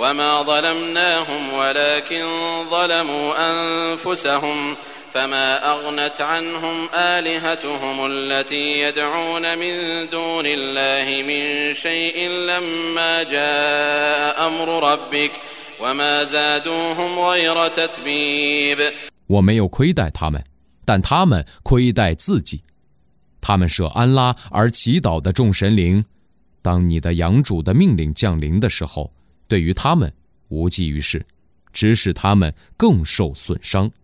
وما ظلمناهم ولكن ظلموا أنفسهم فما أغنت عنهم آلهتهم التي يدعون من دون الله من شيء لما جاء أمر ربك وما زادوهم غير تتبيب。 我没有亏待他们，但他们亏待自己。他们舍安拉而祈祷的众神灵，当你的养主的命令降临的时候，对于他们无济于事，只使他们更受损伤。